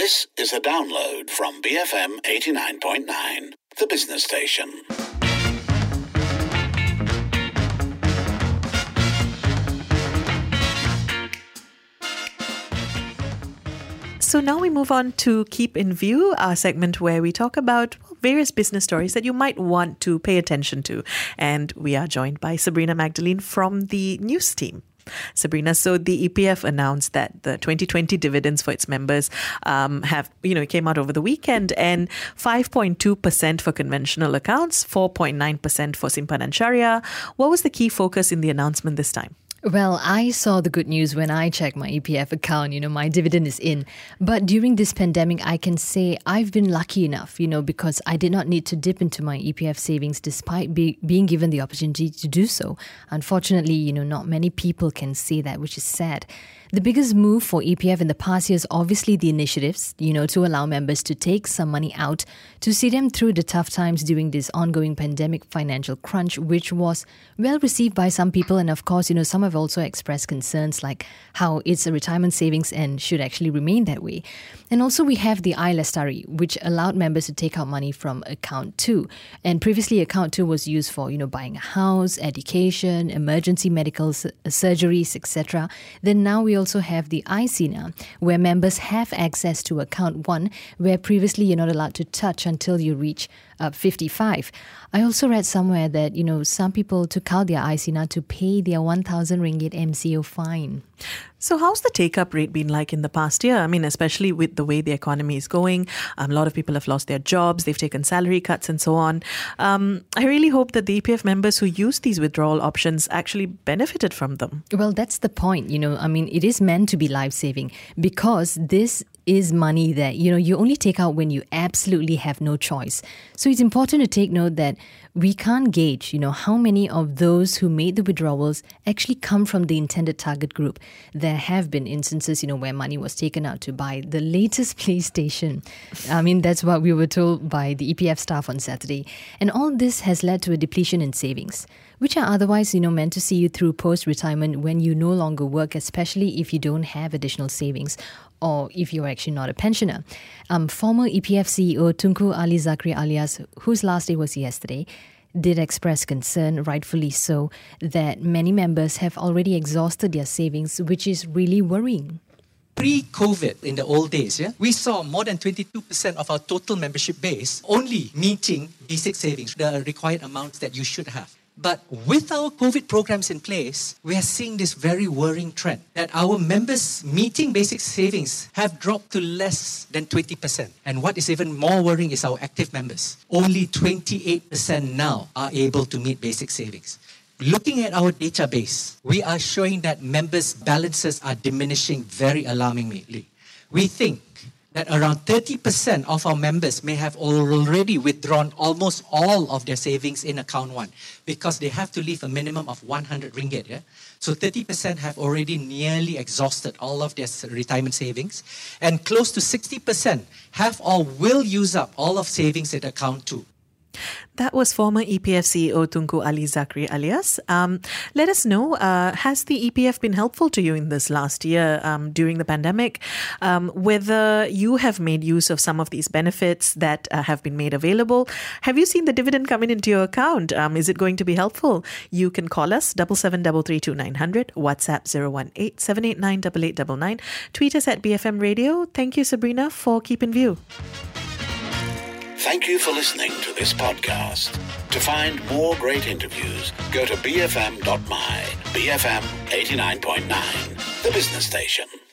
This is a download from BFM 89.9, the business station. So now we move on to Keep in View, our segment where we talk about various business stories that you might want to pay attention to. And we are joined by Sabrina Magdalene from the news team. Sabrina, so the EPF announced that the 2020 dividends for its members came out over the weekend, and 5.2% for conventional accounts, 4.9% for Simpan and Sharia. What was the key focus in the announcement this time? Well, I saw the good news when I checked my EPF account. My dividend is in. But during this pandemic, I can say I've been lucky enough, because I did not need to dip into my EPF savings despite being given the opportunity to do so. Unfortunately, not many people can say that, which is sad. The biggest move for EPF in the past year is obviously the initiatives, to allow members to take some money out to see them through the tough times during this ongoing pandemic financial crunch, which was well received by some people. And of course, some have also expressed concerns like how it's a retirement savings and should actually remain that way. And also we have the iLestari, which allowed members to take out money from account 2. And previously account 2 was used for, buying a house, education, emergency medical surgeries, etc. Then now we also have the iSina, where members have access to account 1, where previously you're not allowed to touch until you reach 55. I also read somewhere that, some people took out their iSina to pay their 1,000 ringgit MCO fine. So how's the take-up rate been like in the past year? I mean, especially with the way the economy is going, a lot of people have lost their jobs, they've taken salary cuts and so on. I really hope that the EPF members who use these withdrawal options actually benefited from them. Well, that's the point, it is meant to be life-saving because this is money that, you only take out when you absolutely have no choice. So it's important to take note that we can't gauge, how many of those who made the withdrawals actually come from the intended target group. There have been instances, where money was taken out to buy the latest PlayStation. That's what we were told by the EPF staff on Saturday. And all this has led to a depletion in savings, which are otherwise, meant to see you through post-retirement when you no longer work, especially if you don't have additional savings or if you're actually not a pensioner. Former EPF CEO Tunku Ali Zakri Alias, whose last day was yesterday, did express concern, rightfully so, that many members have already exhausted their savings, which is really worrying. Pre-COVID, in the old days, we saw more than 22% of our total membership base only meeting basic savings, the required amounts that you should have. But with our COVID programs in place, we are seeing this very worrying trend that our members meeting basic savings have dropped to less than 20%. And what is even more worrying is our active members. Only 28% now are able to meet basic savings. Looking at our database, we are showing that members' balances are diminishing very alarmingly. We think that around 30% of our members may have already withdrawn almost all of their savings in account 1 because they have to leave a minimum of 100 ringgit. So 30% have already nearly exhausted all of their retirement savings, and close to 60% have or will use up all of savings in account 2. That was former EPF CEO Tunku Ali Zakri Alias. Let us know, has the EPF been helpful to you in this last year during the pandemic? Whether you have made use of some of these benefits that have been made available? Have you seen the dividend coming into your account? Is it going to be helpful? You can call us 77332900, WhatsApp 018-789-8899, tweet us at BFM Radio. Thank you, Sabrina, for Keep in View. Thank you for listening to this podcast. To find more great interviews, go to bfm.my, BFM 89.9, the business station.